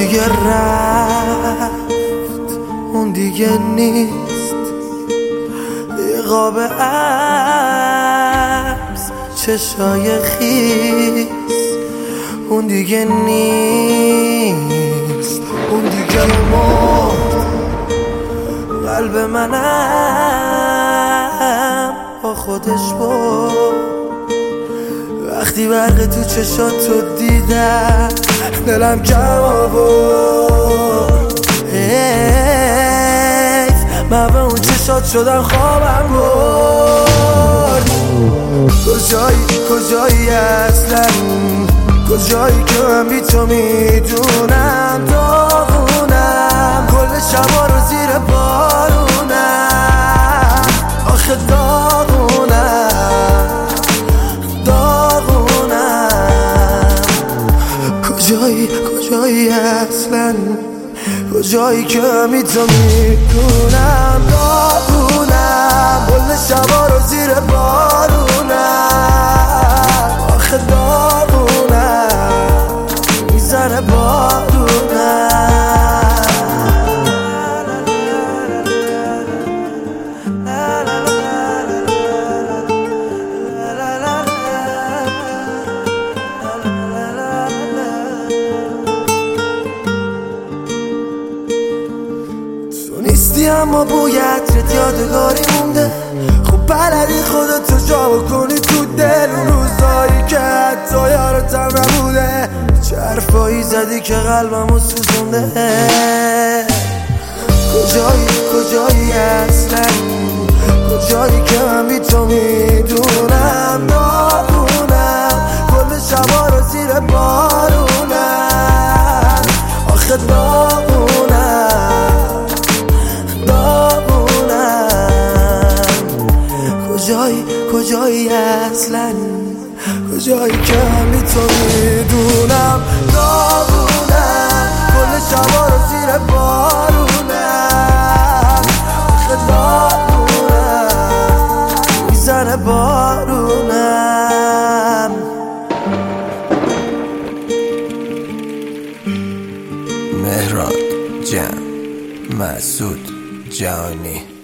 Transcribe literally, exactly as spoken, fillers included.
دیگه رفت، اون دیگه نیست، یه قاب عبس چشای خیس، اون دیگه نیست، اون دیگه مرد. قلب منم با خودش بود وقتی برق تو چشاتو دیدم، دلم کم آورد. حیف من به اون چشات شدم خوابم برد. کجایی کجایی اصلا، کجایی که من بی تو میدونم داغونم، کل شبا رو زیر بارونم، آخه داغونم داغونم. کجایی کجایی اصلا، کجایی که من بی تو میدونم داغونم، کل شبا رو زیر بارونم، آخه داغونم میزنه بارونم. تو نیستی اما بوی عطرت یادگاری مونده، خب بلدی خودتو جا بکنی تو دل، اون روزایی که حتی یارتم نبوده، چه حرفایی زدی که قلبمو سوزونده. کجایی کجایی اصلا، کجایی که من بی تو میدونم داغونم، کل شبا رو زیر بارونم، آخه داغونم داغونم. کجایی کجایی اصلا، کجایی که من بی تو میدونم داغونم، کل شبا رو زیر بارونم، آخه داغونم میزنه بارونم. مهراد جان مسعود جانی.